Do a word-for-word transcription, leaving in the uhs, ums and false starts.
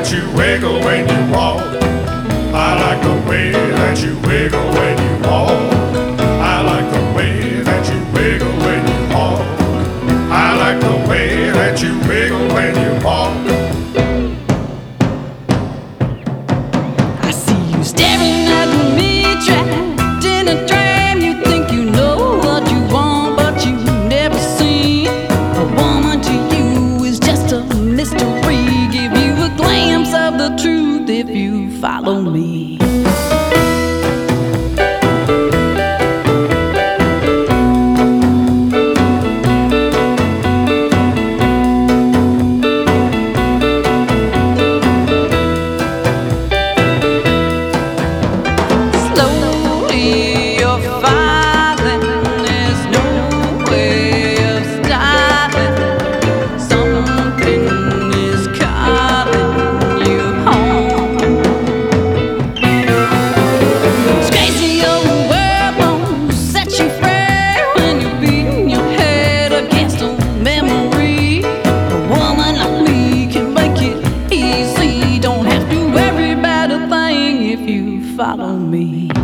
that you wiggle when you walk. I like the way that you wiggle when you walk. I like the way that you wiggle when you walk. I like the way that you wiggle when you walk. I see you staring at me, trapped in a dream. You think you know what you want, but you never seen. A woman to you is just a mystery. Give you a glimpse of the truth if you follow me. Follow me.